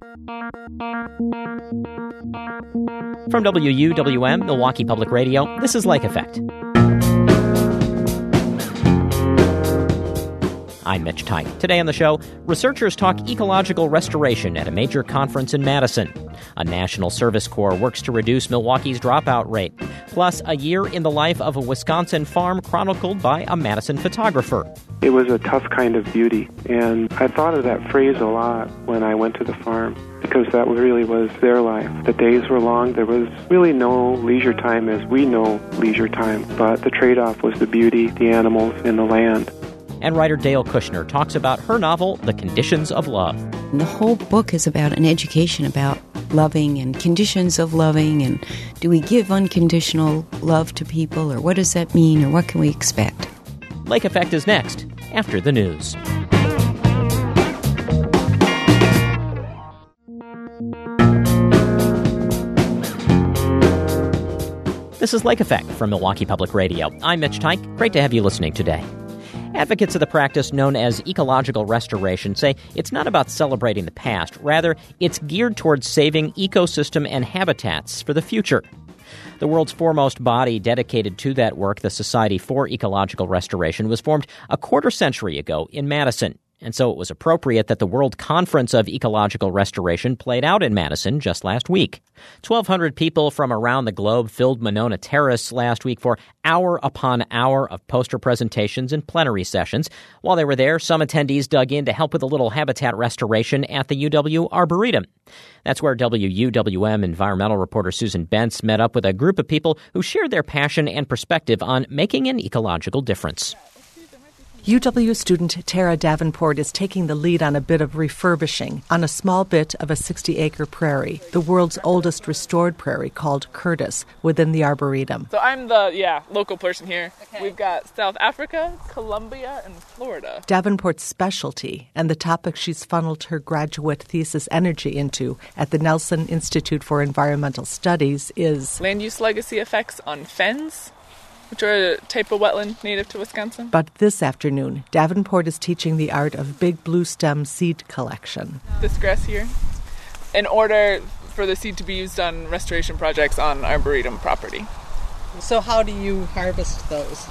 From WUWM, Milwaukee Public Radio, this is Lake Effect. I'm Mitch Teich. Today on the show, researchers talk ecological restoration at a major conference in Madison. A National Service Corps works to reduce Milwaukee's dropout rate. Plus, a year in the life of a Wisconsin farm chronicled by a Madison photographer. It was a tough kind of beauty, and I thought of that phrase a lot when I went to the farm, because that really was their life. The days were long. There was really no leisure time as we know leisure time, but the trade-off was the beauty, the animals, and the land. And writer Dale Kushner talks about her novel, The Conditions of Love. The whole book is about an education about loving and conditions of loving, and do we give unconditional love to people, or what does that mean, or what can we expect? Lake Effect is next, after the news. This is Lake Effect from Milwaukee Public Radio. I'm Mitch Teich. Great to have you listening today. Advocates of the practice known as ecological restoration say it's not about celebrating the past. Rather, it's geared towards saving ecosystem and habitats for the future. The world's foremost body dedicated to that work, the Society for Ecological Restoration, was formed a quarter century ago in Madison. And so it was appropriate that the World Conference of Ecological Restoration played out in Madison just last week. 1,200 people from around the globe filled Monona Terrace last week for hour upon hour of poster presentations and plenary sessions. While they were there, some attendees dug in to help with a little habitat restoration at the UW Arboretum. That's where WUWM environmental reporter Susan Bentz met up with a group of people who shared their passion and perspective on making an ecological difference. UW student Tara Davenport is taking the lead on a bit of refurbishing on a small bit of a 60-acre prairie, the world's oldest restored prairie called Curtis, within the Arboretum. So I'm the local person here. Okay. We've got South Africa, Colombia, and Florida. Davenport's specialty, and the topic she's funneled her graduate thesis energy into at the Nelson Institute for Environmental Studies, is land use legacy effects on fens, which are a type of wetland native to Wisconsin. But this afternoon, Davenport is teaching the art of big blue stem seed collection. This grass here, in order for the seed to be used on restoration projects on Arboretum property. So how do you harvest those?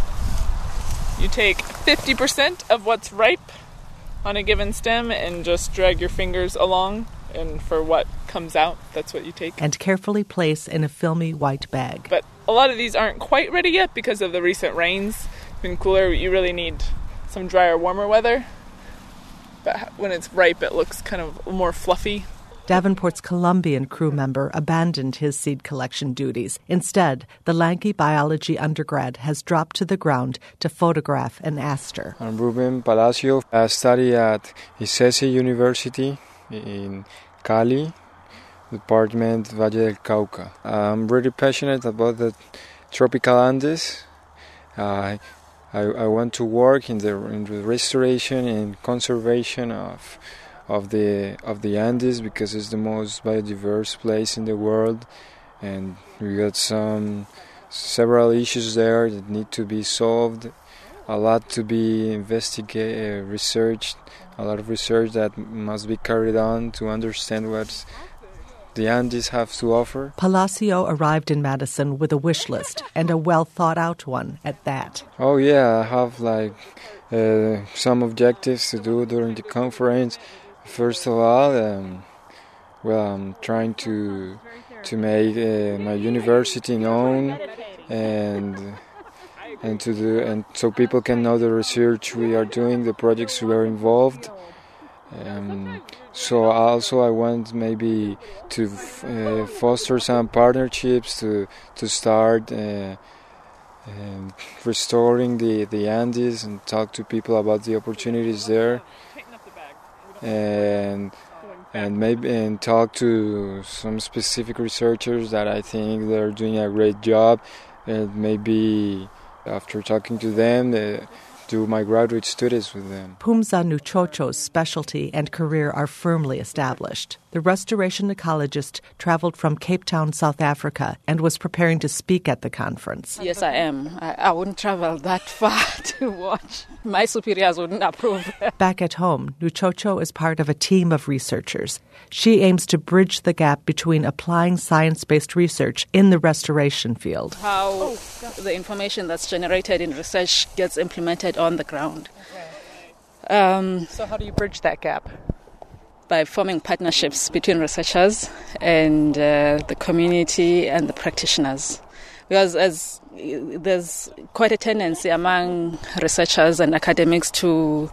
You take 50% of what's ripe on a given stem and just drag your fingers along, and for what comes out, that's what you take. And carefully place in a filmy white bag. But a lot of these aren't quite ready yet because of the recent rains. It's been cooler. You really need some drier, warmer weather. But when it's ripe, it looks kind of more fluffy. Davenport's Colombian crew member abandoned his seed collection duties. Instead, the lanky biology undergrad has dropped to the ground to photograph an aster. I'm Ruben Palacio. I study at ICESI University in Cali, Department Valle del Cauca. I'm really passionate about the tropical Andes. I want to work in the restoration and conservation of the Andes, because it's the most biodiverse place in the world, and we got several issues there that need to be solved. A lot to be investigated, researched. A lot of research that must be carried on to understand what the Andes have to offer. Palacio arrived in Madison with a wish list, and a well-thought-out one at that. Oh yeah, I have some objectives to do during the conference. First of all, I'm trying to make my university known, and so people can know the research we are doing, the projects we are involved. So also I want maybe to foster some partnerships to start restoring the Andes and talk to people about the opportunities there, and talk to some specific researchers that I think they're doing a great job, and maybe after talking to them do my graduate studies with them. Phumza Nuchocho's specialty and career are firmly established. The restoration ecologist traveled from Cape Town, South Africa, and was preparing to speak at the conference. Yes, I am. I wouldn't travel that far to watch. My superiors wouldn't approve. Back at home, Nuchocho is part of a team of researchers. She aims to bridge the gap between applying science-based research in the restoration field. How the information that's generated in research gets implemented on the ground. So how do you bridge that gap? By forming partnerships between researchers and the community and the practitioners. Because as there's quite a tendency among researchers and academics to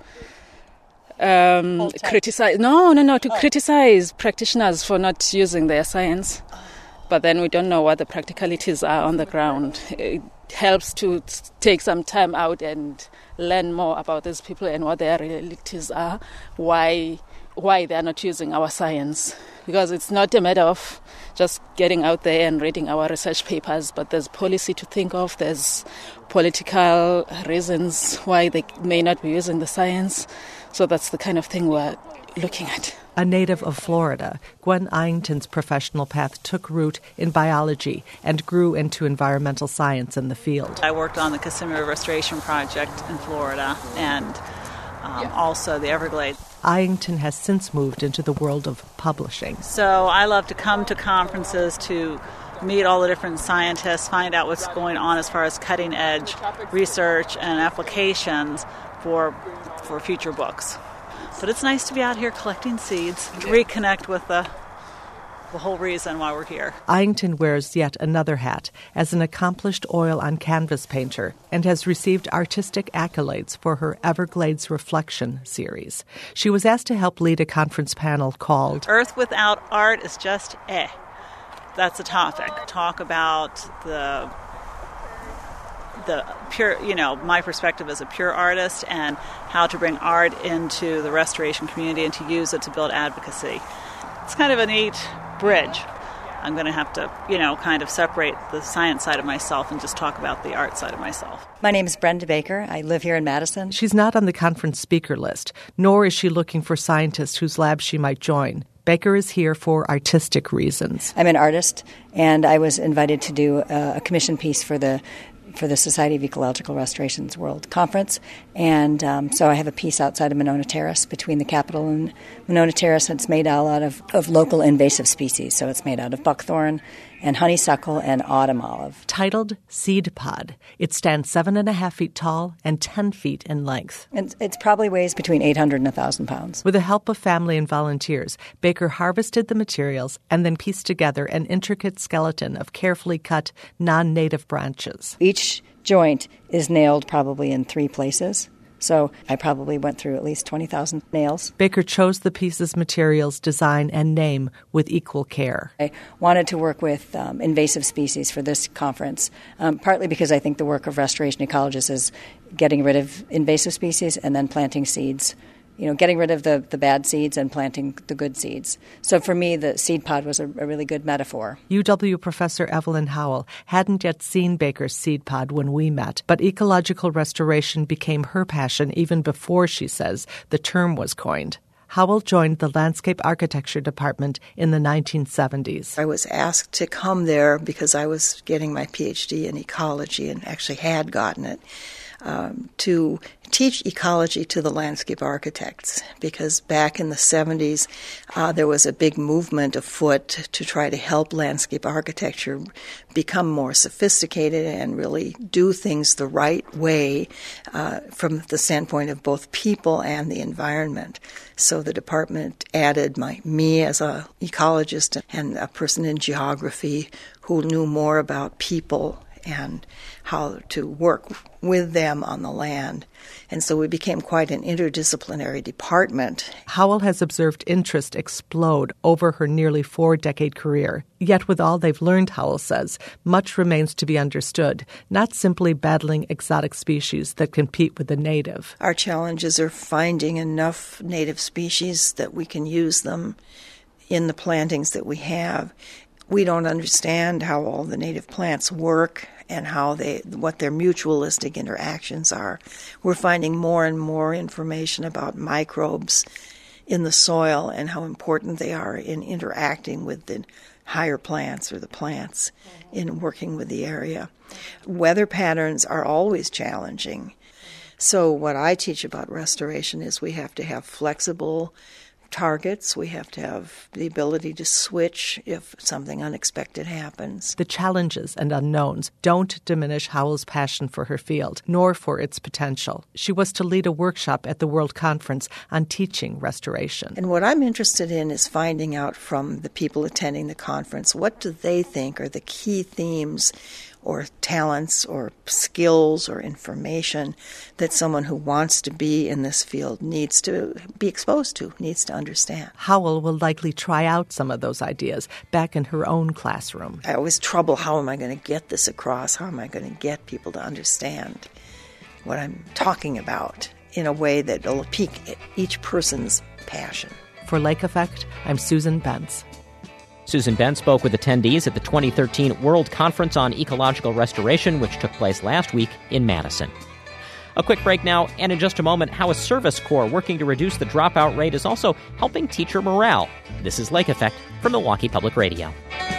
criticize. Criticize practitioners for not using their science. But then we don't know what the practicalities are on the ground. It helps to take some time out and learn more about these people and what their realities are, why they are not using our science. Because it's not a matter of just getting out there and reading our research papers, but there's policy to think of, there's political reasons why they may not be using the science. So that's the kind of thing we're looking at. A native of Florida, Gwen Eyington's professional path took root in biology and grew into environmental science in the field. I worked on the Kissimmee Restoration Project in Florida and also the Everglades. Eyington has since moved into the world of publishing. So I love to come to conferences to meet all the different scientists, find out what's going on as far as cutting-edge research and applications for future books. But it's nice to be out here collecting seeds, reconnect with the whole reason why we're here. Eyington wears yet another hat as an accomplished oil-on-canvas painter and has received artistic accolades for her Everglades Reflection series. She was asked to help lead a conference panel called Earth Without Art is Just That's the topic. Talk about the pure, my perspective as a pure artist and how to bring art into the restoration community and to use it to build advocacy. It's kind of a neat bridge. I'm going to have to, kind of separate the science side of myself and just talk about the art side of myself. My name is Brenda Baker. I live here in Madison. She's not on the conference speaker list, nor is she looking for scientists whose lab she might join. Baker is here for artistic reasons. I'm an artist, and I was invited to do a commission piece for the Society of Ecological Restoration's World Conference. And so I have a piece outside of Monona Terrace between the Capitol and Monona Terrace. It's made out of local invasive species. So it's made out of buckthorn and honeysuckle and autumn olive. Titled Seed Pod. It stands 7.5 feet tall and 10 feet in length. And it probably weighs between 800 and 1,000 pounds. With the help of family and volunteers, Baker harvested the materials and then pieced together an intricate skeleton of carefully cut non-native branches. Each joint is nailed probably in 3 places. So I probably went through at least 20,000 nails. Baker chose the piece's materials, design, and name with equal care. I wanted to work with invasive species for this conference, partly because I think the work of restoration ecologists is getting rid of invasive species and then planting seeds. Getting rid of the bad seeds and planting the good seeds. So for me, the seed pod was a really good metaphor. UW professor Evelyn Howell hadn't yet seen Baker's seed pod when we met, but ecological restoration became her passion even before, she says, the term was coined. Howell joined the landscape architecture department in the 1970s. I was asked to come there because I was getting my PhD in ecology and actually had gotten it. To teach ecology to the landscape architects, because back in the 70s there was a big movement afoot to try to help landscape architecture become more sophisticated and really do things the right way from the standpoint of both people and the environment. So the department added me as an ecologist and a person in geography who knew more about people and how to work with them on the land. And so we became quite an interdisciplinary department. Howell has observed interest explode over her nearly 4-decade career. Yet with all they've learned, Howell says, much remains to be understood, not simply battling exotic species that compete with the native. Our challenges are finding enough native species that we can use them in the plantings that we have. We don't understand how all the native plants work, and what their mutualistic interactions are. We're finding more and more information about microbes in the soil and how important they are in interacting with the higher plants or the plants in working with the area. Weather patterns are always challenging. So what I teach about restoration is we have to have flexible targets. We have to have the ability to switch if something unexpected happens. The challenges and unknowns don't diminish Howell's passion for her field, nor for its potential. She was to lead a workshop at the World Conference on teaching restoration. And what I'm interested in is finding out from the people attending the conference, what do they think are the key themes or talents or skills or information that someone who wants to be in this field needs to be exposed to, needs to understand. Howell will likely try out some of those ideas back in her own classroom. I always trouble, how am I going to get this across? How am I going to get people to understand what I'm talking about in a way that will pique each person's passion? For Lake Effect, I'm Susan Bentz. Susan Bentz spoke with attendees at the 2013 World Conference on Ecological Restoration, which took place last week in Madison. A quick break now, and in just a moment, how a service corps working to reduce the dropout rate is also helping teacher morale. This is Lake Effect from Milwaukee Public Radio.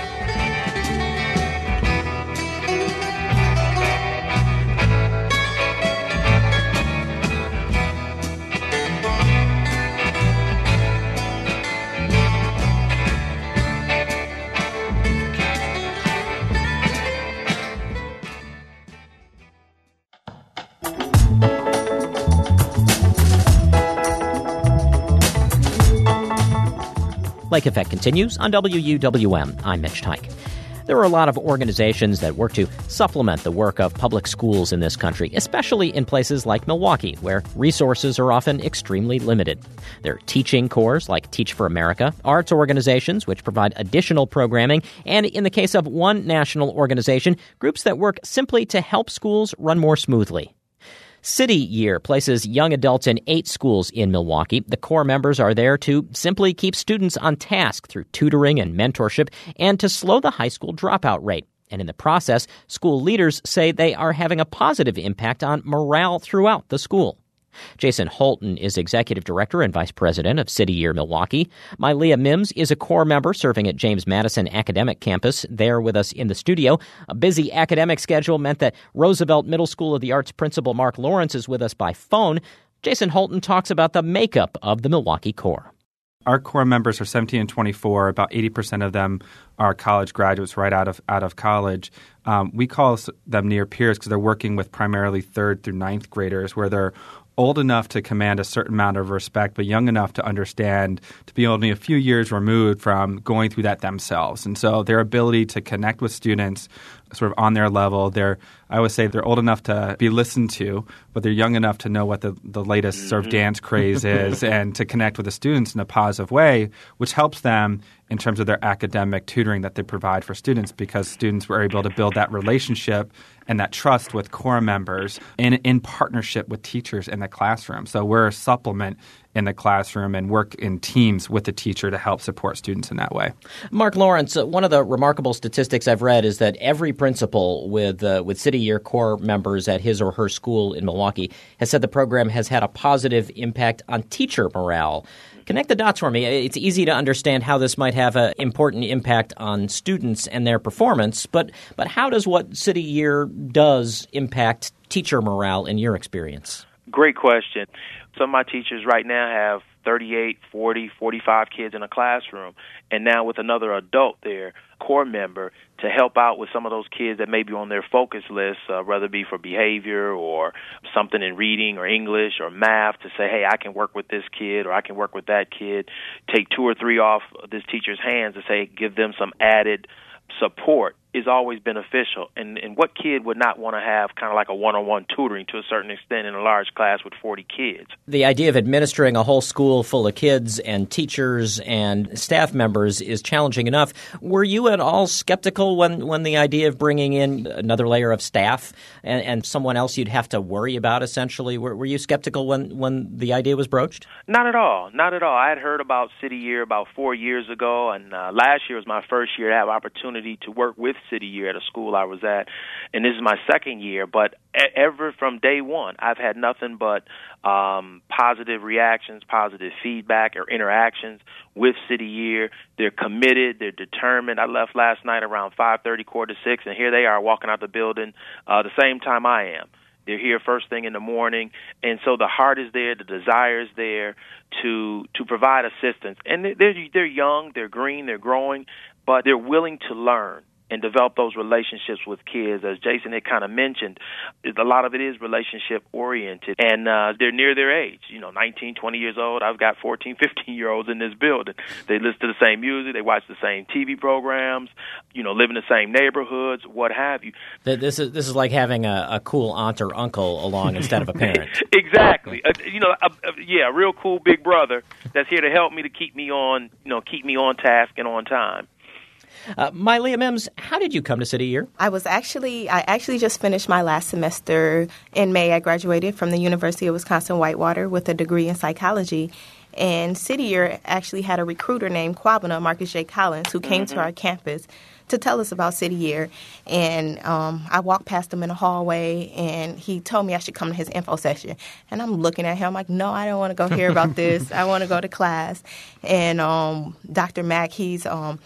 Lake Effect continues on WUWM. I'm Mitch Teich. There are a lot of organizations that work to supplement the work of public schools in this country, especially in places like Milwaukee, where resources are often extremely limited. There are teaching corps like Teach for America, arts organizations which provide additional programming, and in the case of one national organization, groups that work simply to help schools run more smoothly. City Year places young adults in 8 schools in Milwaukee. The corps members are there to simply keep students on task through tutoring and mentorship and to slow the high school dropout rate. And in the process, school leaders say they are having a positive impact on morale throughout the school. Jason Holton is Executive Director and Vice President of City Year Milwaukee. Mylea Mims is a corps member serving at James Madison Academic Campus. There with us in the studio. A busy academic schedule meant that Roosevelt Middle School of the Arts principal Mark Lawrence is with us by phone. Jason Holton talks about the makeup of the Milwaukee Corps. Our corps members are 17 and 24. About 80% of them are college graduates right out of college. We call them near peers because they're working with primarily 3rd through 9th graders, where they're old enough to command a certain amount of respect, but young enough to understand, to be only a few years removed from going through that themselves. And so their ability to connect with students sort of on their level, I always say they're old enough to be listened to, but they're young enough to know what the latest sort of dance craze is and to connect with the students in a positive way, which helps them in terms of their academic tutoring that they provide for students, because students were able to build that relationship and that trust with corps members in partnership with teachers in the classroom. So we're a supplement in the classroom and work in teams with the teacher to help support students in that way. Mark Lawrence, one of the remarkable statistics I've read is that every principal with City Year Corps members at his or her school in Milwaukee has said the program has had a positive impact on teacher morale. Connect the dots for me. It's easy to understand how this might have an important impact on students and their performance, but how does what City Year does impact teacher morale in your experience? Great question. Some of my teachers right now have 38, 40, 45 kids in a classroom, and now with another adult there, corps member, to help out with some of those kids that may be on their focus list, whether it be for behavior or something in reading or English or math, to say, hey, I can work with this kid or I can work with that kid, take 2 or 3 off this teacher's hands to say, give them some added support is always beneficial. And what kid would not want to have kind of like a one-on-one tutoring to a certain extent in a large class with 40 kids? The idea of administering a whole school full of kids and teachers and staff members is challenging enough. Were you at all skeptical when the idea of bringing in another layer of staff and someone else you'd have to worry about, essentially? Were you skeptical when the idea was broached? Not at all. Not at all. I had heard about City Year about 4 years ago, and last year was my first year to have opportunity to work with City Year at a school I was at, and this is my second year. But ever from day one, I've had nothing but positive reactions, positive feedback, or interactions with City Year. They're committed. They're determined. I left last night around 5:30, 5:45, and here they are walking out the building the same time I am. They're here first thing in the morning, and so the heart is there, the desire is there to provide assistance. And they're young, they're green, they're growing, but they're willing to learn and develop those relationships with kids. As Jason had kind of mentioned, a lot of it is relationship-oriented, and they're near their age, 19, 20 years old. I've got 14, 15-year-olds in this building. They listen to the same music, they watch the same TV programs, live in the same neighborhoods, what have you. This is like having a cool aunt or uncle along instead of a parent. Exactly. A real cool big brother that's here to help me, to keep me on task and on time. Mylea Mims, how did you come to City Year? I actually just finished my last semester in May. I graduated from the University of Wisconsin-Whitewater with a degree in psychology. And City Year actually had a recruiter named Kwabena, Marcus J. Collins, who came to our campus to tell us about City Year. And I walked past him in the hallway, and he told me I should come to his info session. And I'm looking at him like, no, I don't want to go hear about this. I want to go to class. And Dr. Mack, he's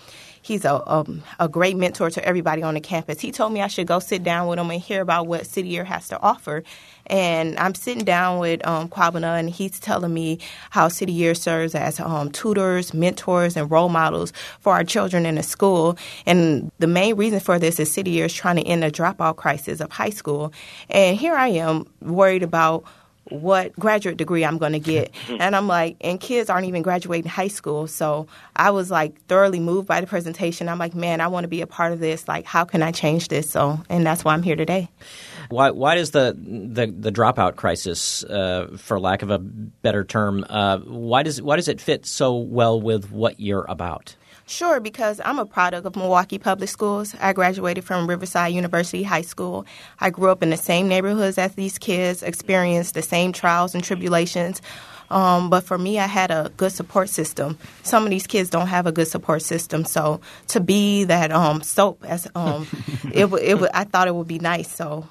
a great mentor to everybody on the campus. He told me I should go sit down with him and hear about what City Year has to offer. And I'm sitting down with Kwabena, and he's telling me how City Year serves as tutors, mentors, and role models for our children in the school. And the main reason for this is City Year is trying to end the dropout crisis of high school. And here I am worried about what graduate degree I'm going to get. And I'm like, and kids aren't even graduating high school. So I was like thoroughly moved by the presentation. I'm like, man, I want to be a part of this. Like, how can I change this? And that's why I'm here today. Why does the dropout crisis, for lack of a better term, why does it fit so well with what you're about? Sure, because I'm a product of Milwaukee Public Schools. I graduated from Riverside University High School. I grew up in the same neighborhoods as these kids, experienced the same trials and tribulations. But for me, I had a good support system. Some of these kids don't have a good support system. So to be that soap, as I thought it would be nice. So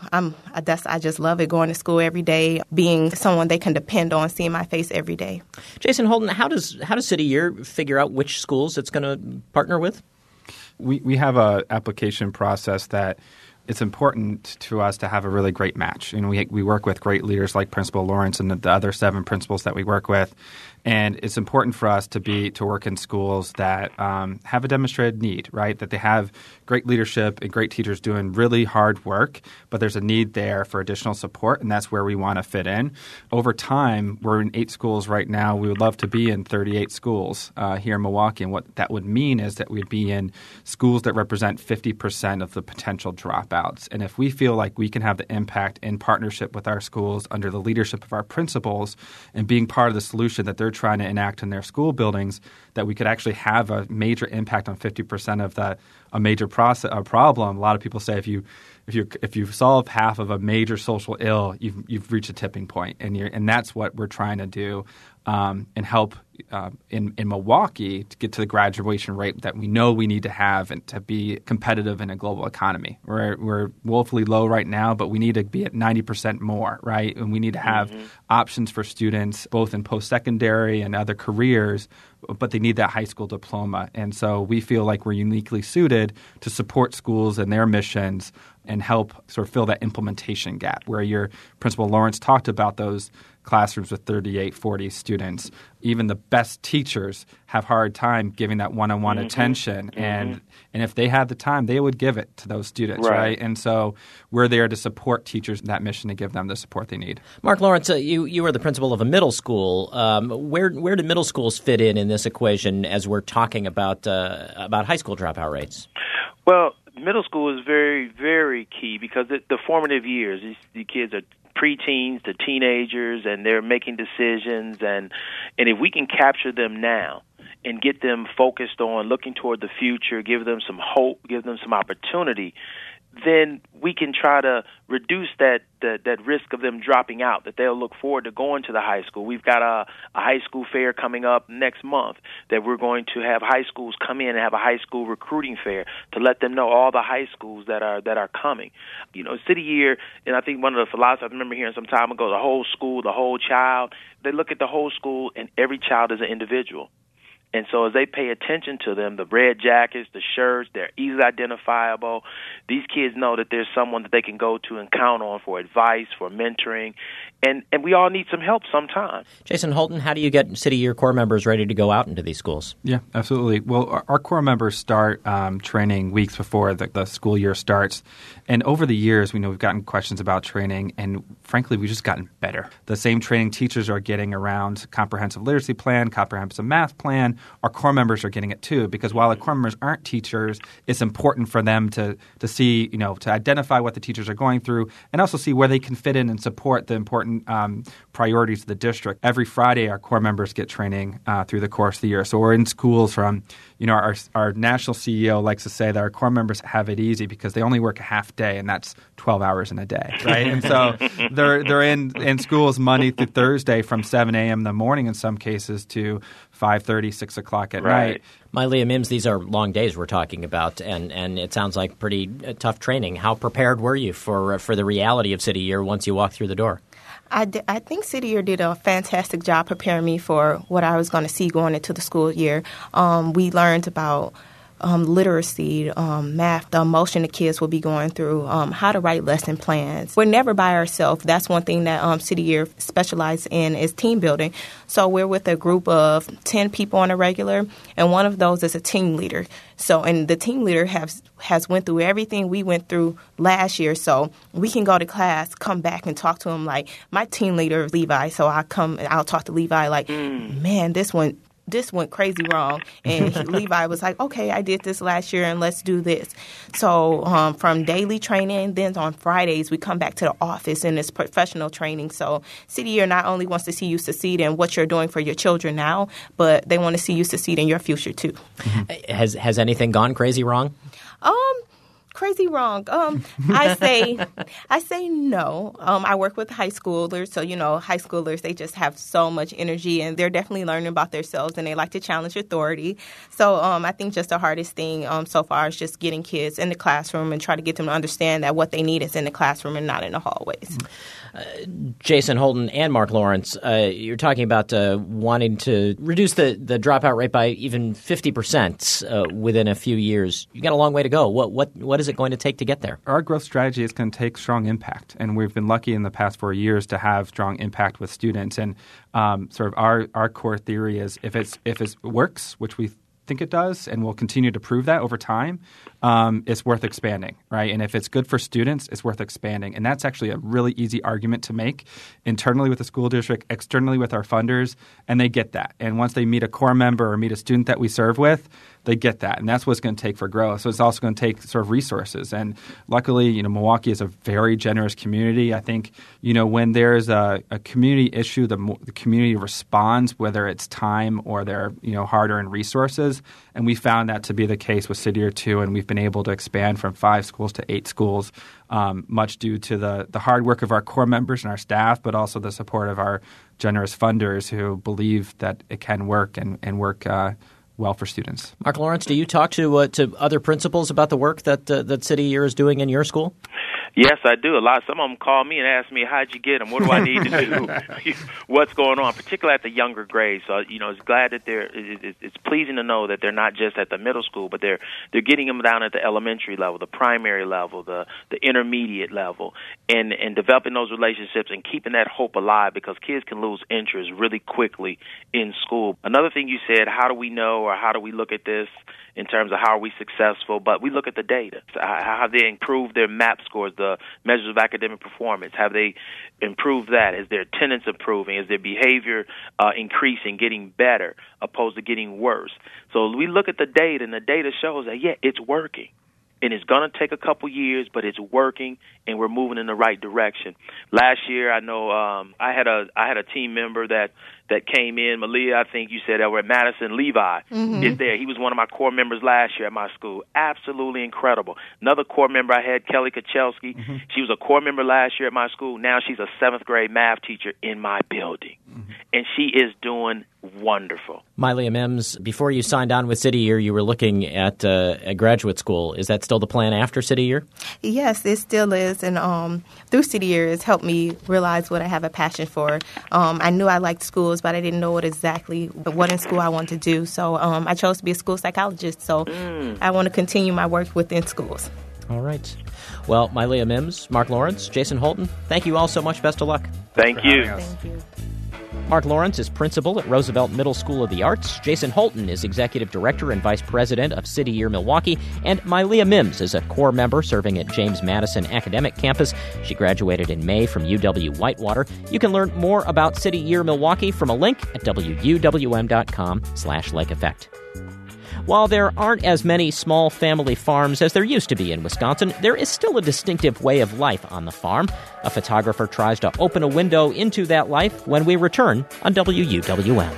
I just love it, going to school every day, being someone they can depend on, seeing my face every day. Jason Holden, how does City Year figure out which schools it's going to partner with? We have a application process that it's important to us to have a really great match. We work with great leaders like Principal Lawrence and the other 7 principals that we work with. And it's important for us to work in schools that have a demonstrated need, right? That they have great leadership and great teachers doing really hard work, but there's a need there for additional support, and that's where we want to fit in. Over time, we're in 8 schools right now. We would love to be in 38 schools here in Milwaukee, and what that would mean is that we'd be in schools that represent 50% of the potential dropouts. And if we feel like we can have the impact in partnership with our schools under the leadership of our principals and being part of the solution that they're trying to enact in their school buildings, that we could actually have a major impact on 50% of a major problem. A lot of people say if you solve half of a major social ill, you've reached a tipping point, and that's what we're trying to do and help in Milwaukee to get to the graduation rate that we know we need to have and to be competitive in a global economy. We're woefully low right now, but we need to be at 90% more, right? And we need to have options for students both in post-secondary and other careers, but they need that high school diploma. And so we feel like we're uniquely suited to support schools and their missions and help sort of fill that implementation gap where your Principal Lawrence talked about those classrooms with 38, 40 students. Even the best teachers have hard time giving that one-on-one attention. And if they had the time, they would give it to those students, right? And so we're there to support teachers in that mission to give them the support they need. Mark Lawrence, you were the principal of a middle school. Where do middle schools fit in this equation as we're talking about high school dropout rates? Well, middle school is very, very key because the formative years, the kids are preteens to teenagers, and they're making decisions. And if we can capture them now and get them focused on looking toward the future, give them some hope, give them some opportunity, then we can try to reduce that risk of them dropping out, that they'll look forward to going to the high school. We've got a high school fair coming up next month that we're going to have high schools come in and have a high school recruiting fair to let them know all the high schools that are coming. You know, City Year, and I think one of the philosophers I remember hearing some time ago, the whole school, the whole child, they look at the whole school and every child is an individual. And so as they pay attention to them, the red jackets, the shirts, they're easily identifiable. These kids know that there's someone that they can go to and count on for advice, for mentoring. And we all need some help sometimes. Jason Holton, how do you get City Year Corps members ready to go out into these schools? Yeah, absolutely. Well, our Corps members start training weeks before the school year starts. And over the years, we know we've gotten questions about training, and frankly, we've just gotten better. The same training teachers are getting around comprehensive literacy plan, comprehensive math plan, our Corps members are getting it too, because while the Corps members aren't teachers, it's important for them to see, to identify what the teachers are going through and also see where they can fit in and support the important priorities of the district. Every Friday, our Corps members get training through the course of the year. So we're in schools from, our national CEO likes to say that our Corps members have it easy because they only work a half day, and that's 12 hours in a day, right? And so they're in schools Monday through Thursday from 7 a.m. in the morning in some cases to 5:30, 6 o'clock at night. Mylia Mims, these are long days we're talking about, and it sounds like pretty tough training. How prepared were you for the reality of City Year once you walked through the door? I think City Year did a fantastic job preparing me for what I was going to see going into the school year. We learned about literacy, math, the emotion the kids will be going through, how to write lesson plans. We're never by ourselves. That's one thing that City Year specializes in is team building. So we're with a group of 10 people on a regular, and one of those is a team leader. So, and the team leader has went through everything we went through last year. So we can go to class, come back and talk to him like my team leader, Levi. So I'll talk to Levi like, man, this went crazy wrong. And Levi was like, okay, I did this last year and let's do this. So from daily training, then on Fridays, we come back to the office and it's professional training. So City Year not only wants to see you succeed in what you're doing for your children now, but they want to see you succeed in your future too. Mm-hmm. Has anything gone crazy wrong? Crazy wrong. I say no. I work with high schoolers, so high schoolers, they just have so much energy and they're definitely learning about themselves and they like to challenge authority. So I think just the hardest thing so far is just getting kids in the classroom and try to get them to understand that what they need is in the classroom and not in the hallways. Jason Holton and Mark Lawrence, you're talking about wanting to reduce the dropout rate by even 50% within a few years. You've got a long way to go. What is it going to take to get there? Our growth strategy is going to take strong impact, and we've been lucky in the past 4 years to have strong impact with students. And sort of our core theory is if it works, which we think it does, and we'll continue to prove that over time, it's worth expanding, right? And if it's good for students, it's worth expanding. And that's actually a really easy argument to make internally with the school district, externally with our funders, and they get that. And once they meet a Corps member or meet a student that we serve with, they get that. And that's what it's going to take for growth. So it's also going to take sort of resources. And luckily, Milwaukee is a very generous community. I think, when there's a community issue, the community responds, whether it's time or their, hard-earned resources. And we found that to be the case with City Year 2, and we've been able to expand from 5 schools to 8 schools, much due to the hard work of our Corps members and our staff, but also the support of our generous funders who believe that it can work and work well for students. Mark Lawrence, do you talk to other principals about the work that City Year is doing in your school? Yes, I do. Some of them call me and ask me, how'd you get them? What do I need to do? What's going on, particularly at the younger grades. So, it's glad that it's pleasing to know that they're not just at the middle school, but they're getting them down at the elementary level, the primary level, the intermediate level, and developing those relationships and keeping that hope alive, because kids can lose interest really quickly in school. Another thing you said, how do we know or how do we look at this in terms of how are we successful? But we look at the data. How have they improved their MAP scores, the measures of academic performance? Have they improved that? Is their attendance improving? Is their behavior increasing, getting better, opposed to getting worse? So we look at the data, and the data shows that, it's working. And it's going to take a couple years, but it's working, and we're moving in the right direction. Last year, I know I had a team member that that came in. Malia, I think you said over at Madison. Levi is there. He was one of my core members last year at my school. Absolutely incredible. Another core member I had, Kelly Kachelski. She was a core member last year at my school. Now she's a 7th grade math teacher in my building. And she is doing wonderful. Mylea Mims, before you signed on with City Year, you were looking at a graduate school. Is that still the plan after City Year? Yes, it still is. And through City Year, it's helped me realize what I have a passion for. I knew I liked schools, but I didn't know what in school I wanted to do. So I chose to be a school psychologist. So I want to continue my work within schools. All right. Well, Mylea Mims, Mark Lawrence, Jason Holton, thank you all so much. Best of luck. Thank you. Thank you. Mark Lawrence is principal at Roosevelt Middle School of the Arts. Jason Holton is executive director and vice president of City Year Milwaukee. And Mylea Mims is a core member serving at James Madison Academic Campus. She graduated in May from UW-Whitewater. You can learn more about City Year Milwaukee from a link at wuwm.com/Lake Effect. While there aren't as many small family farms as there used to be in Wisconsin, there is still a distinctive way of life on the farm. A photographer tries to open a window into that life when we return on WUWM.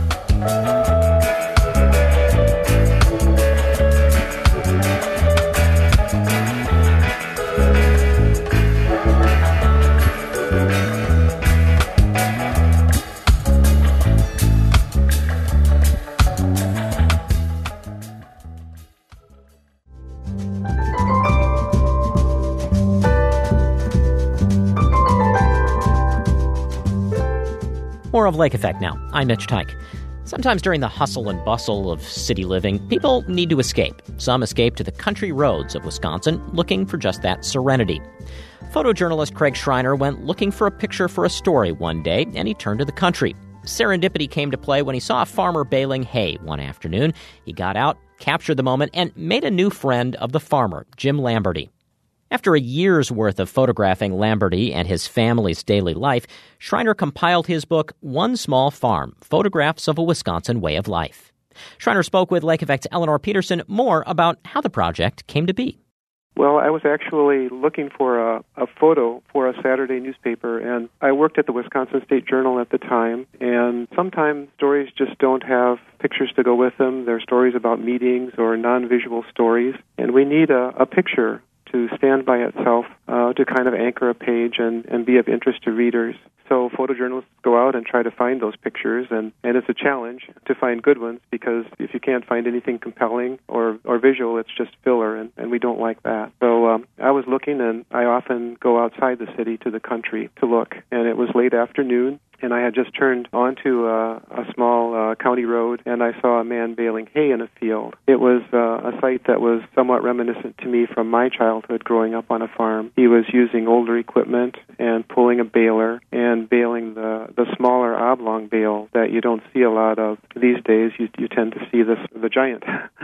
More of Lake Effect now. I'm Mitch Tyke. Sometimes during the hustle and bustle of city living, people need to escape. Some escape to the country roads of Wisconsin, looking for just that serenity. Photojournalist Craig Schreiner went looking for a picture for a story one day, and he turned to the country. Serendipity came to play when he saw a farmer baling hay one afternoon. He got out, captured the moment, and made a new friend of the farmer, Jim Lamberty. After a year's worth of photographing Lamberty and his family's daily life, Schreiner compiled his book, One Small Farm, Photographs of a Wisconsin Way of Life. Schreiner spoke with Lake Effect's Eleanor Peterson more about how the project came to be. Well, I was actually looking for a photo for a Saturday newspaper, and I worked at the Wisconsin State Journal at the time, and sometimes stories just don't have pictures to go with them. They're stories about meetings or non-visual stories, and we need a picture to stand by itself, to kind of anchor a page and be of interest to readers. So photojournalists go out and try to find those pictures, and it's a challenge to find good ones, because if you can't find anything compelling or visual, it's just filler, and we don't like that. So I was looking, and I often go outside the city to the country to look, and it was late afternoon, and I had just turned onto a small county road, and I saw a man baling hay in a field. It was a sight that was somewhat reminiscent to me from my childhood growing up on a farm. He was using older equipment and pulling a baler and baling the smaller oblong bale that you don't see a lot of these days. You tend to see the giant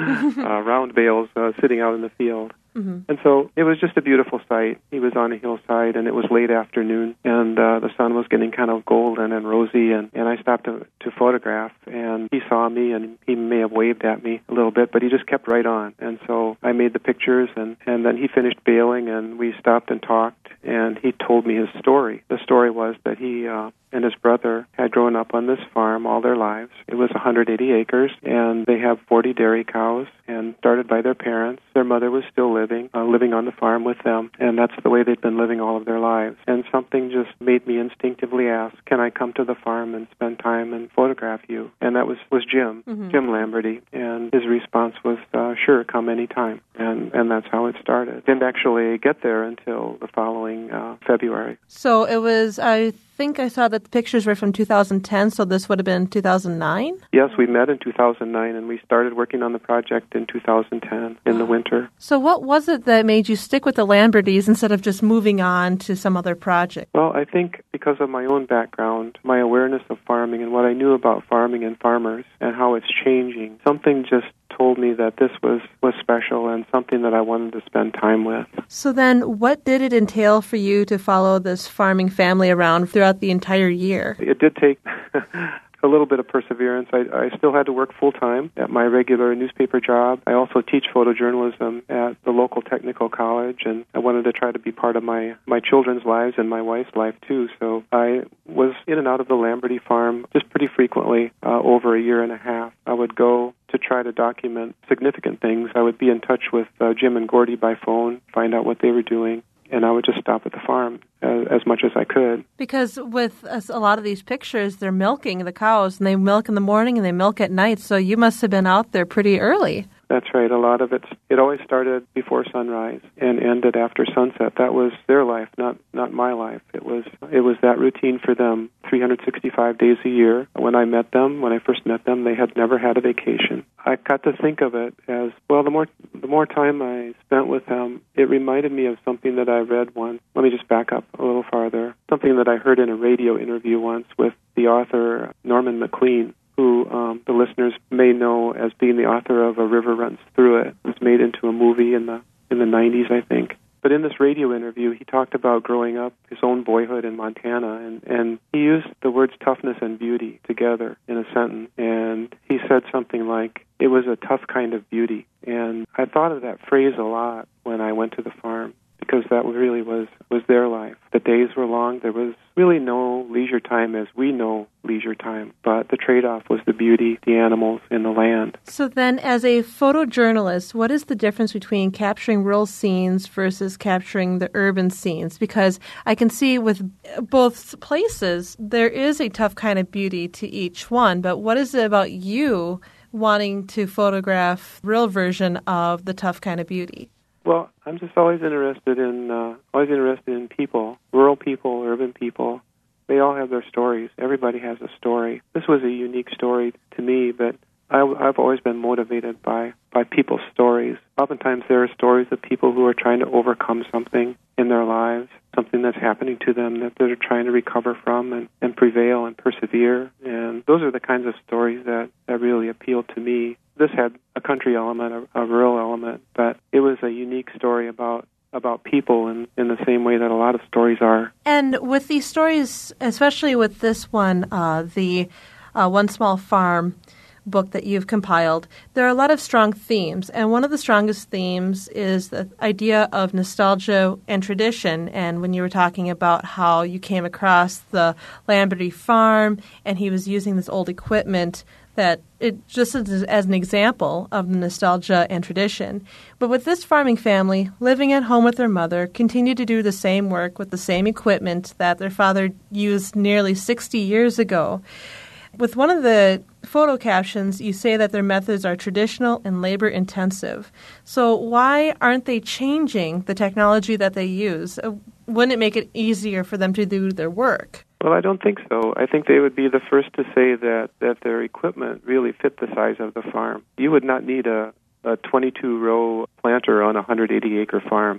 round bales sitting out in the field. Mm-hmm. And so it was just a beautiful sight. He was on a hillside, and it was late afternoon, and the sun was getting kind of golden and rosy, and I stopped to photograph, and he saw me, and he may have waved at me a little bit, but he just kept right on. And so I made the pictures, and then he finished baling, and we stopped and talked, and he told me his story. The story was that he and his brother had grown up on this farm all their lives. It was 180 acres, and they have 40 dairy cows, and started by their parents. Their mother was still living on the farm with them, and that's the way they'd been living all of their lives. And something just made me instinctively ask, can I come to the farm and spend time and photograph you? And that was Jim, Jim Lamberty, and his response was, sure, come anytime. And that's how it started. Didn't actually get there until the following February. So it was, I think I saw that the pictures were from 2010, so this would have been 2009? Yes, we met in 2009, and we started working on the project in 2010 in the winter. So what was it that made you stick with the Lambertys instead of just moving on to some other project? Well, I think because of my own background, my awareness of farming and what I knew about farming and farmers and how it's changing, something just told me that this was special and something that I wanted to spend time with. So then what did it entail for you to follow this farming family around throughout the entire year? It did take a little bit of perseverance. I still had to work full-time at my regular newspaper job. I also teach photojournalism at the local technical college, and I wanted to try to be part of my children's lives and my wife's life, too. So I was in and out of the Lamberty farm just pretty frequently over a year and a half. I would go to try to document significant things. I would be in touch with Jim and Gordy by phone, find out what they were doing, and I would just stop at the farm as much as I could. Because with a lot of these pictures, they're milking the cows, and they milk in the morning and they milk at night, so you must have been out there pretty early. That's right. A lot of it always started before sunrise and ended after sunset. That was their life, not my life. It was that routine for them 365 days a year. When I first met them, they had never had a vacation. I got to think of it as, well, the more time I spent with them, it reminded me of something that I read once. Let me just back up a little farther. Something that I heard in a radio interview once with the author Norman Maclean, who the listeners may know as being the author of A River Runs Through It. It was made into a movie in the 90s, I think. But in this radio interview, he talked about growing up, his own boyhood in Montana, and he used the words toughness and beauty together in a sentence. And he said something like, it was a tough kind of beauty. And I thought of that phrase a lot when I went to the farm, because that really was their life. The days were long. There was really no leisure time as we know leisure time, but the trade-off was the beauty, the animals, and the land. So then, as a photojournalist, what is the difference between capturing rural scenes versus capturing the urban scenes? Because I can see with both places, there is a tough kind of beauty to each one, but what is it about you wanting to photograph the real version of the tough kind of beauty? Well, I'm just always interested in people, rural people, urban people. They all have their stories. Everybody has a story. This was a unique story to me, but I've always been motivated by people's stories. Oftentimes there are stories of people who are trying to overcome something in their lives, something that's happening to them that they're trying to recover from and prevail and persevere. And those are the kinds of stories that really appeal to me. This had a country element, a rural element, but it was a unique story about people in the same way that a lot of stories are. And with these stories, especially with this one, the One Small Farm book that you've compiled, there are a lot of strong themes. And one of the strongest themes is the idea of nostalgia and tradition. And when you were talking about how you came across the Lamberty farm and he was using this old equipment, that it just as an example of the nostalgia and tradition. But with this farming family, living at home with their mother, continued to do the same work with the same equipment that their father used nearly 60 years ago. With one of the photo captions, you say that their methods are traditional and labor-intensive. So why aren't they changing the technology that they use? Wouldn't it make it easier for them to do their work? Well, I don't think so. I think they would be the first to say that their equipment really fit the size of the farm. You would not need a 22-row planter on a 180-acre farm.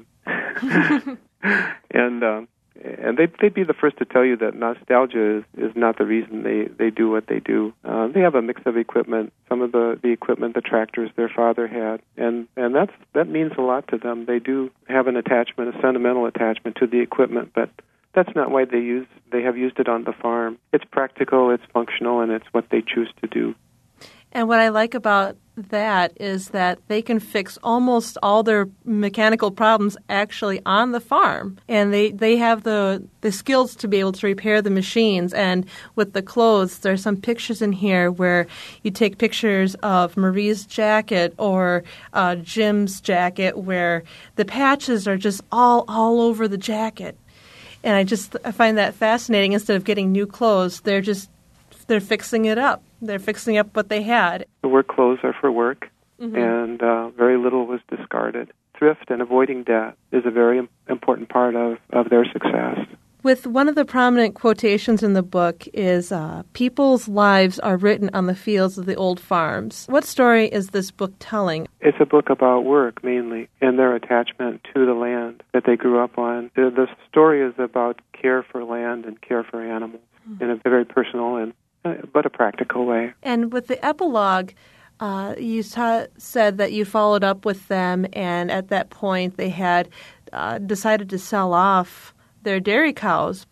And they'd be the first to tell you that nostalgia is not the reason they do what they do. They have a mix of equipment, some of the equipment, the tractors their father had, and that means a lot to them. They do have an attachment, a sentimental attachment to the equipment, but that's not why they have used it on the farm. It's practical, it's functional, and it's what they choose to do. And what I like about that is that they can fix almost all their mechanical problems actually on the farm. And they have the skills to be able to repair the machines. And with the clothes, there's some pictures in here where you take pictures of Marie's jacket or Jim's jacket where the patches are just all over the jacket. And I find that fascinating. Instead of getting new clothes, they're fixing it up. They're fixing up what they had. The work clothes are for work, and very little was discarded. Thrift and avoiding debt is a very important part of their success. With one of the prominent quotations in the book is, people's lives are written on the fields of the old farms. What story is this book telling? It's a book about work, mainly, and their attachment to the land that they grew up on. The story is about care for land and care for animals in a very personal but a practical way. And with the epilogue, you said that you followed up with them, and at that point they had decided to sell off their dairy cows.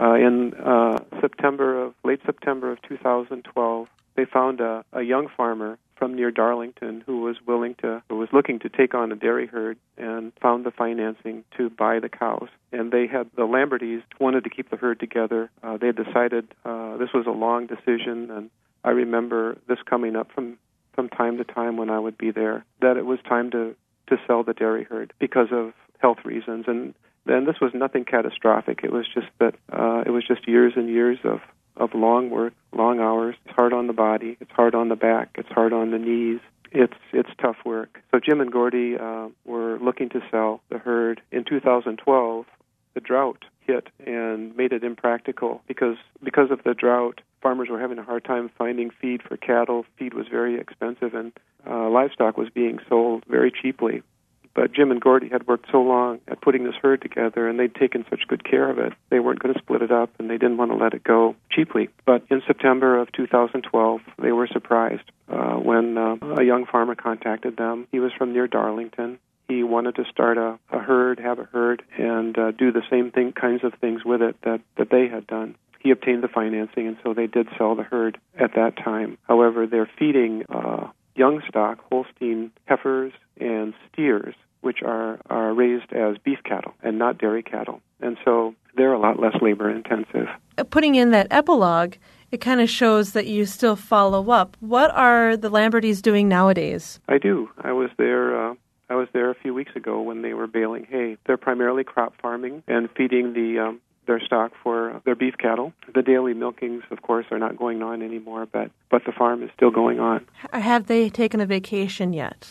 in late September of 2012, they found a young farmer from near Darlington who was looking to take on a dairy herd and found the financing to buy the cows. And the Lambertys wanted to keep the herd together. They had decided this was a long decision, and I remember this coming up from time to time when I would be there, that it was time to sell the dairy herd because of health reasons. And then this was nothing catastrophic. It was just that it was just years and years of long work, long hours. It's hard on the body. It's hard on the back. It's hard on the knees. It's tough work. So Jim and Gordy were looking to sell the herd. In 2012, the drought hit and made it impractical because of the drought. Farmers were having a hard time finding feed for cattle. Feed was very expensive, and livestock was being sold very cheaply. But Jim and Gordy had worked so long at putting this herd together, and they'd taken such good care of it. They weren't going to split it up, and they didn't want to let it go cheaply. But in September of 2012, they were surprised when a young farmer contacted them. He was from near Darlington. He wanted to start have a herd, and do the same kinds of things with it that they had done. He obtained the financing, and so they did sell the herd at that time. However, they're feeding young stock, Holstein heifers and steers, which are raised as beef cattle and not dairy cattle. And so they're a lot less labor-intensive. Putting in that epilogue, it kind of shows that you still follow up. What are the Lambertys doing nowadays? I do. I was there a few weeks ago when they were baling hay. They're primarily crop farming and feeding their stock for their beef cattle. The daily milkings, of course, are not going on anymore, but the farm is still going on. Have they taken a vacation yet?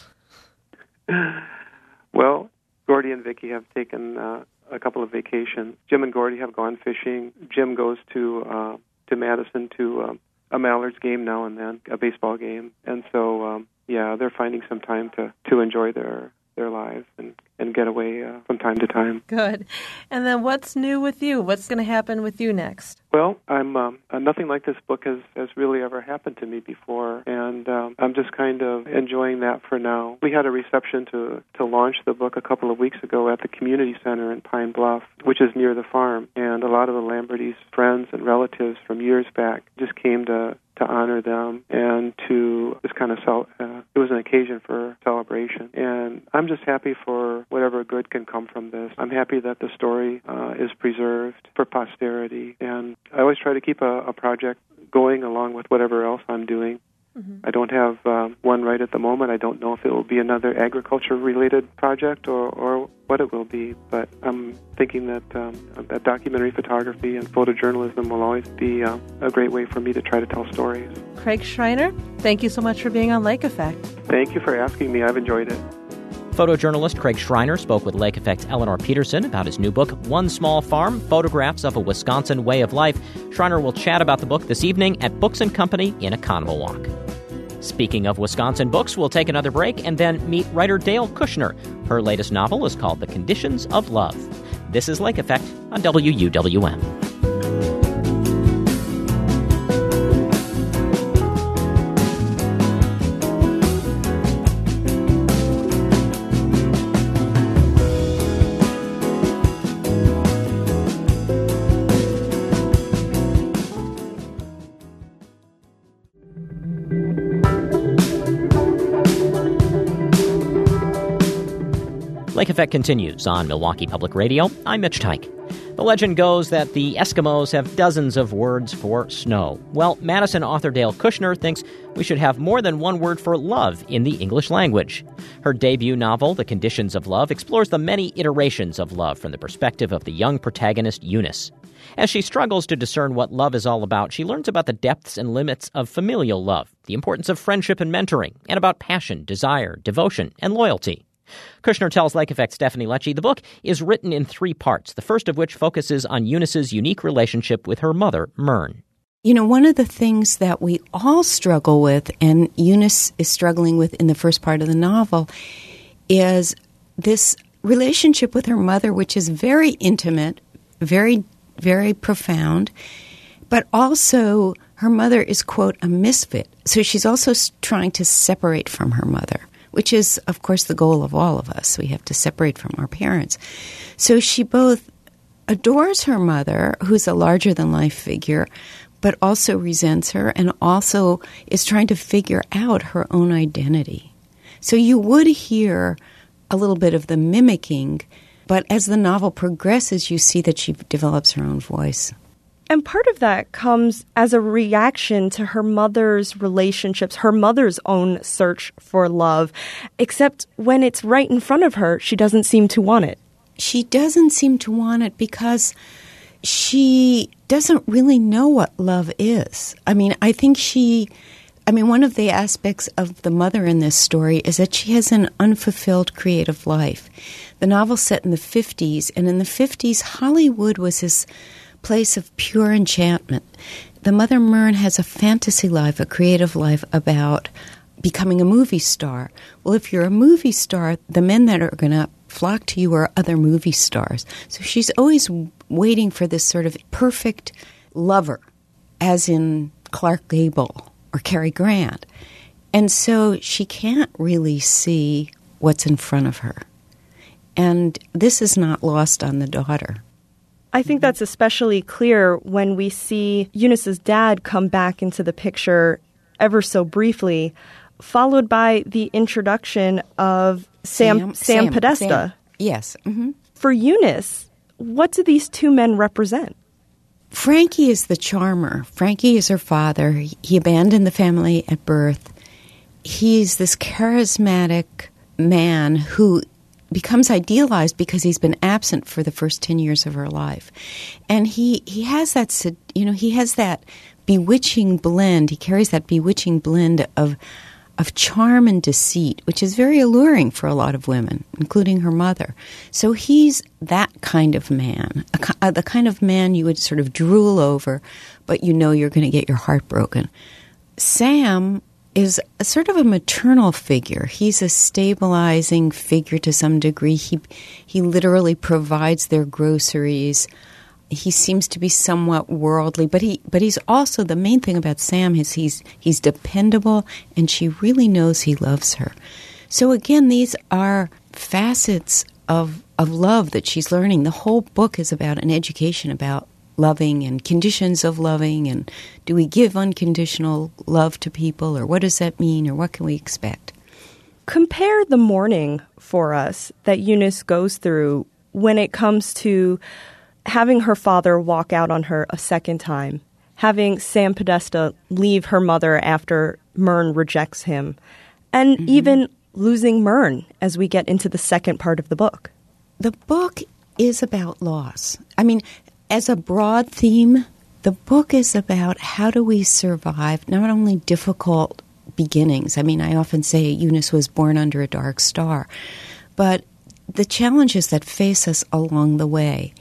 Well, Gordy and Vicki have taken a couple of vacations. Jim and Gordy have gone fishing. Jim goes to Madison to a Mallards game now and then, a baseball game. And so, they're finding some time to enjoy their lives and get away from time to time. Good. And then what's new with you? What's going to happen with you next? Well, I'm nothing like this book has really ever happened to me before, and I'm just kind of enjoying that for now. We had a reception to launch the book a couple of weeks ago at the community center in Pine Bluff, which is near the farm, and a lot of the Lambertys' friends and relatives from years back just came to honor them and to just kind of it was an occasion for celebration. And I'm just happy for whatever good can come from this. I'm happy that the story is preserved for posterity, and I always try to keep a project going along with whatever else I'm doing. Mm-hmm. I don't have one right at the moment. I don't know if it will be another agriculture-related project or what it will be, but I'm thinking that documentary photography and photojournalism will always be a great way for me to try to tell stories. Craig Schreiner, thank you so much for being on Lake Effect. Thank you for asking me. I've enjoyed it. Photojournalist Craig Schreiner spoke with Lake Effect's Eleanor Peterson about his new book, One Small Farm, Photographs of a Wisconsin Way of Life. Schreiner will chat about the book this evening at Books & Company in Oconomowoc. Speaking of Wisconsin books, we'll take another break and then meet writer Dale Kushner. Her latest novel is called The Conditions of Love. This is Lake Effect on WUWM. Lake Effect continues on Milwaukee Public Radio. I'm Mitch Teich. The legend goes that the Eskimos have dozens of words for snow. Well, Madison author Dale Kushner thinks we should have more than one word for love in the English language. Her debut novel, The Conditions of Love, explores the many iterations of love from the perspective of the young protagonist Eunice. As she struggles to discern what love is all about, she learns about the depths and limits of familial love, the importance of friendship and mentoring, and about passion, desire, devotion, and loyalty. Kushner tells Lake Effect's Stephanie Lecce the book is written in 3 parts, the first of which focuses on Eunice's unique relationship with her mother, Myrn. You know, one of the things that we all struggle with, and Eunice is struggling with in the first part of the novel, is this relationship with her mother, which is very intimate, very, very profound, but also her mother is, quote, a misfit. So she's also trying to separate from her mother, which is, of course, the goal of all of us. We have to separate from our parents. So she both adores her mother, who's a larger-than-life figure, but also resents her and also is trying to figure out her own identity. So you would hear a little bit of the mimicking, but as the novel progresses, you see that she develops her own voice. And part of that comes as a reaction to her mother's relationships, her mother's own search for love, except when it's right in front of her, she doesn't seem to want it. She doesn't seem to want it because she doesn't really know what love is. I mean, one of the aspects of the mother in this story is that she has an unfulfilled creative life. The novel's set in the 50s, and in the 50s, Hollywood was this place of pure enchantment. The mother Myrn has a fantasy life, a creative life about becoming a movie star. Well, if you're a movie star, the men that are going to flock to you are other movie stars. So she's always waiting for this sort of perfect lover, as in Clark Gable or Cary Grant. And so she can't really see what's in front of her. And this is not lost on the daughter. I think that's especially clear when we see Eunice's dad come back into the picture ever so briefly, followed by the introduction of Sam Podesta. Sam. Yes. Mm-hmm. For Eunice, what do these two men represent? Frankie is the charmer. Frankie is her father. He abandoned the family at birth. He's this charismatic man who becomes idealized because he's been absent for the first 10 years of her life. And he has that, he has that bewitching blend. He carries that bewitching blend of charm and deceit, which is very alluring for a lot of women, including her mother. So he's that kind of man, the kind of man you would sort of drool over, but you know you're going to get your heart broken. Sam is a sort of a maternal figure. He's a stabilizing figure to some degree. He literally provides their groceries. He seems to be somewhat worldly, but he's also, the main thing about Sam is he's dependable, and she really knows he loves her. So again, these are facets of love that she's learning. The whole book is about an education about loving and conditions of loving, and do we give unconditional love to people, or what does that mean, or what can we expect? Compare the mourning for us that Eunice goes through when it comes to having her father walk out on her a second time, having Sam Podesta leave her mother after Myrn rejects him, and even losing Myrn as we get into the second part of the book. The book is about loss. I mean, as a broad theme, the book is about how do we survive not only difficult beginnings. I mean, I often say Eunice was born under a dark star, but the challenges that face us along the way.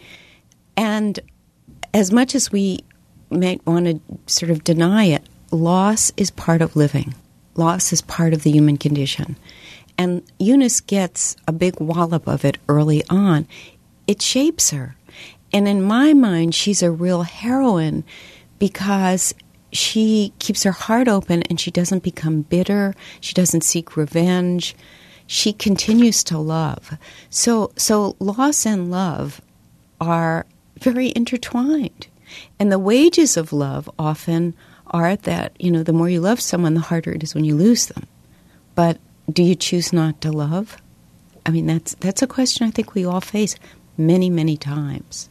And as much as we may want to sort of deny it, loss is part of living. Loss is part of the human condition. And Eunice gets a big wallop of it early on. It shapes her. And in my mind, she's a real heroine because she keeps her heart open and she doesn't become bitter. She doesn't seek revenge. She continues to love. So loss and love are very intertwined. And the wages of love often are that, the more you love someone, the harder it is when you lose them. But do you choose not to love? I mean, that's a question I think we all face many, many times.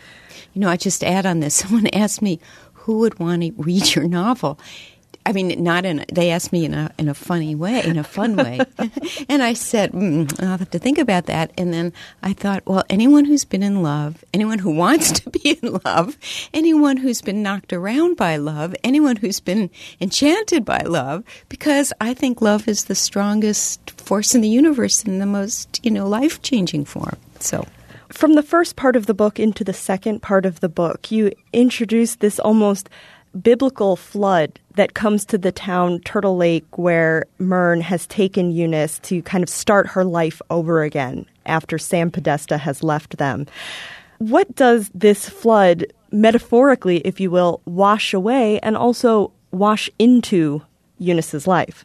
I just add on this. Someone asked me, who would want to read your novel? I mean, they asked me in a funny way, in a fun way. And I said, I'll have to think about that. And then I thought, well, anyone who's been in love, anyone who wants to be in love, anyone who's been knocked around by love, anyone who's been enchanted by love, because I think love is the strongest force in the universe and the most, life-changing form. So, from the first part of the book into the second part of the book, you introduce this almost biblical flood that comes to the town Turtle Lake, where Myrn has taken Eunice to kind of start her life over again after Sam Podesta has left them. What does this flood, metaphorically, if you will, wash away and also wash into Eunice's life?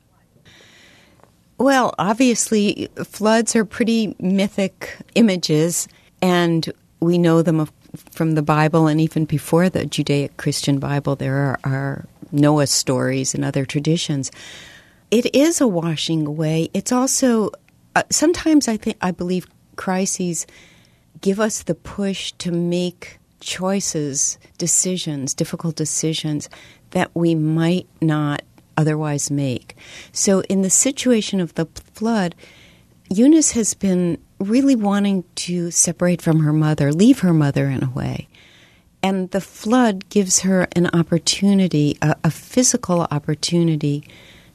Well, obviously, floods are pretty mythic images, and we know them, of from the Bible, and even before the Judaic-Christian Bible, there are Noah stories and other traditions. It is a washing away. It's also sometimes I believe crises give us the push to make choices, decisions, difficult decisions that we might not otherwise make. So in the situation of the flood, Eunice has been really wanting to separate from her mother, leave her mother in a way. And the flood gives her an opportunity, a physical opportunity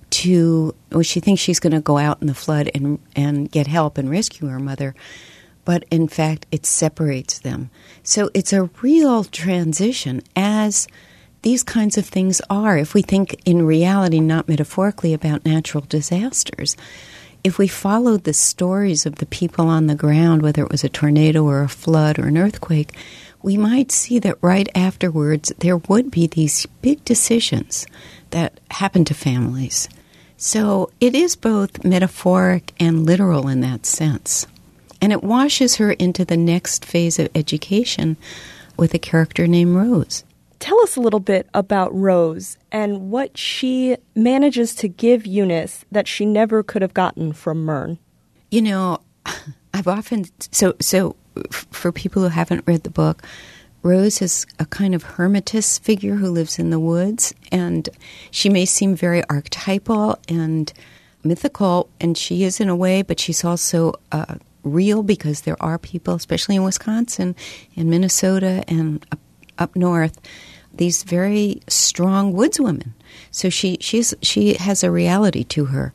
she thinks she's going to go out in the flood and get help and rescue her mother. But in fact, it separates them. So it's a real transition, as these kinds of things are. If we think in reality, not metaphorically, about natural disasters, if we followed the stories of the people on the ground, whether it was a tornado or a flood or an earthquake, we might see that right afterwards there would be these big decisions that happen to families. So it is both metaphoric and literal in that sense. And it washes her into the next phase of education with a character named Rose. Tell us a little bit about Rose and what she manages to give Eunice that she never could have gotten from Myrn. You know, I've often... So for people who haven't read the book, Rose is a kind of hermitess figure who lives in the woods, and she may seem very archetypal and mythical, and she is in a way, but she's also real, because there are people, especially in Wisconsin, in Minnesota, and up north, these very strong woodswomen. So she has a reality to her.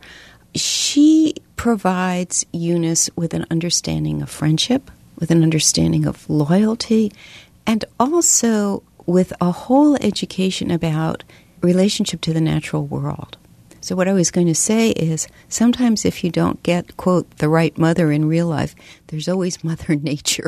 She provides Eunice with an understanding of friendship, with an understanding of loyalty, and also with a whole education about relationship to the natural world. So what I was going to say is, sometimes if you don't get, quote, the right mother in real life, there's always Mother Nature.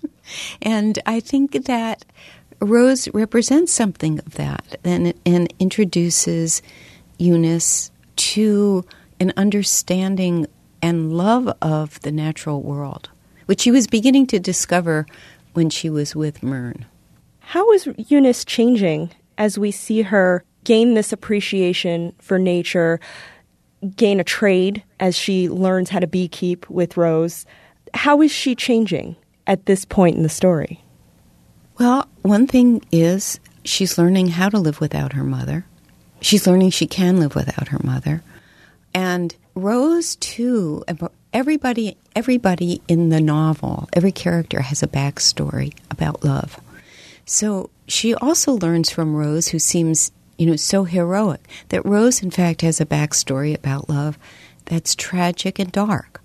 And I think that Rose represents something of that and introduces Eunice to an understanding and love of the natural world, which she was beginning to discover when she was with Myrn. How is Eunice changing as we see her gain this appreciation for nature, gain a trade as she learns how to beekeep with Rose? How is she changing at this point in the story? Well, one thing is she's learning how to live without her mother. She's learning she can live without her mother. And Rose, too, everybody in the novel, every character has a backstory about love. So she also learns from Rose, who seems, so heroic, that Rose, in fact, has a backstory about love that's tragic and dark.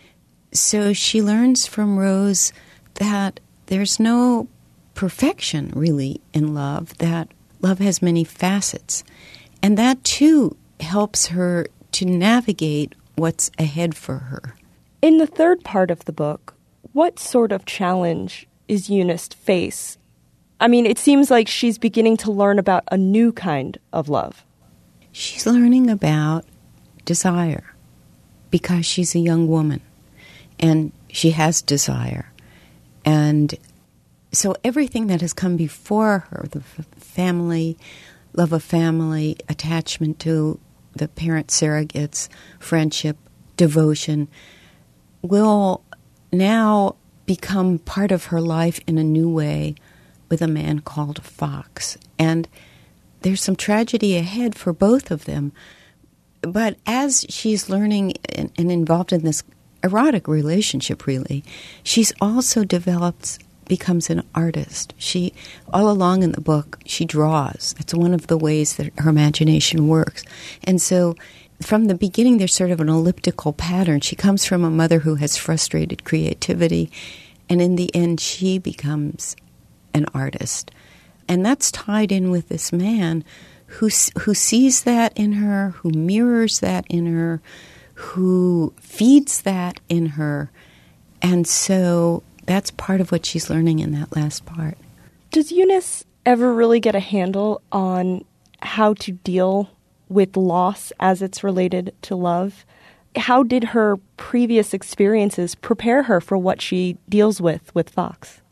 So she learns from Rose that there's no perfection, really, in love, that love has many facets. And that, too, helps her to navigate what's ahead for her. In the third part of the book, what sort of challenge is Eunice face? I mean, it seems like she's beginning to learn about a new kind of love. She's learning about desire because she's a young woman and she has desire. And so everything that has come before her, the family, love of family, attachment to the parent surrogates, friendship, devotion, will now become part of her life in a new way with a man called Fox. And there's some tragedy ahead for both of them. But as she's learning and involved in this erotic relationship, really, she's also becomes an artist. She, all along in the book, she draws. It's one of the ways that her imagination works. And so from the beginning, there's sort of an elliptical pattern. She comes from a mother who has frustrated creativity, and in the end, she becomes an artist. And that's tied in with this man who sees that in her, who mirrors that in her, who feeds that in her. And so that's part of what she's learning in that last part. Does Eunice ever really get a handle on how to deal with loss as it's related to love? How did her previous experiences prepare her for what she deals with Fox?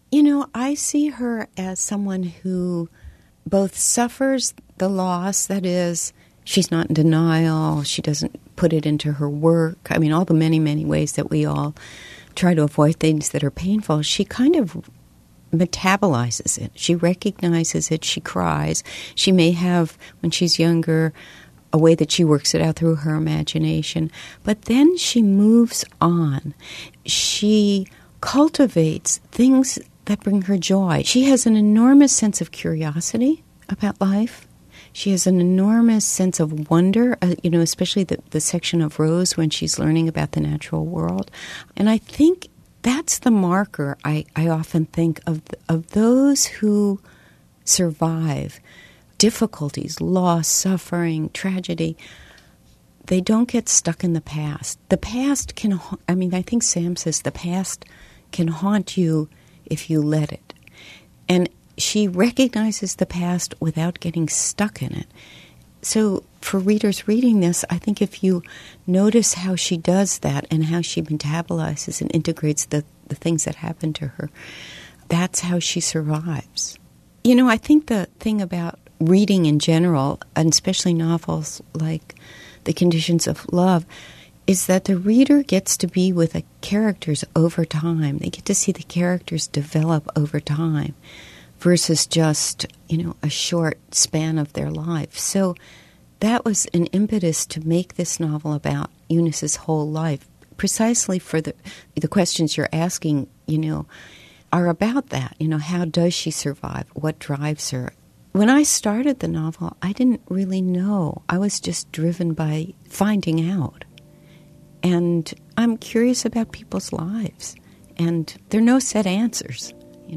I see her as someone who both suffers the loss, that is, she's not in denial, she doesn't put it into her work. I mean, all the many, many ways that we all try to avoid things that are painful. She kind of metabolizes it. She recognizes it. She cries. She may have, when she's younger, a way that she works it out through her imagination. But then she moves on. She cultivates things that bring her joy. She has an enormous sense of curiosity about life. She has an enormous sense of wonder, especially the section of Rose when she's learning about the natural world. And I think that's the marker, I often think, of those who survive difficulties, loss, suffering, tragedy. They don't get stuck in the past. The past can, I think Sam says the past can haunt you if you let it. And she recognizes the past without getting stuck in it. So for readers reading this, I think if you notice how she does that and how she metabolizes and integrates the things that happen to her, that's how she survives. I think the thing about reading in general, and especially novels like The Conditions of Love, is that the reader gets to be with the characters over time. They get to see the characters develop over time versus just, a short span of their life. So that was an impetus to make this novel about Eunice's whole life, precisely for the questions you're asking, are about that. How does she survive? What drives her? When I started the novel, I didn't really know. I was just driven by finding out. And I'm curious about people's lives. And there are no set answers,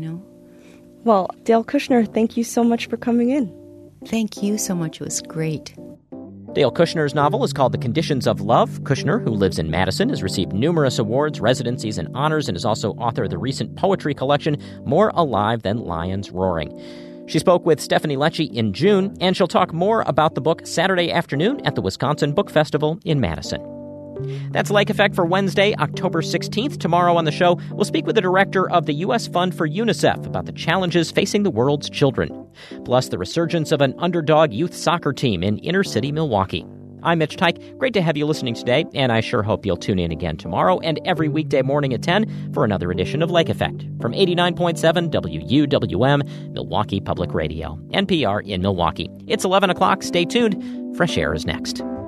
Well, Dale Kushner, thank you so much for coming in. Thank you so much. It was great. Dale Kushner's novel is called The Conditions of Love. Kushner, who lives in Madison, has received numerous awards, residencies, and honors, and is also author of the recent poetry collection, More Alive Than Lions Roaring. She spoke with Stephanie Lecce in June, and she'll talk more about the book Saturday afternoon at the Wisconsin Book Festival in Madison. That's Lake Effect for Wednesday, October 16th. Tomorrow on the show, we'll speak with the director of the U.S. Fund for UNICEF about the challenges facing the world's children, plus the resurgence of an underdog youth soccer team in inner-city Milwaukee. I'm Mitch Teich. Great to have you listening today, and I sure hope you'll tune in again tomorrow and every weekday morning at 10 for another edition of Lake Effect from 89.7 WUWM, Milwaukee Public Radio, NPR in Milwaukee. It's 11 o'clock. Stay tuned. Fresh Air is next.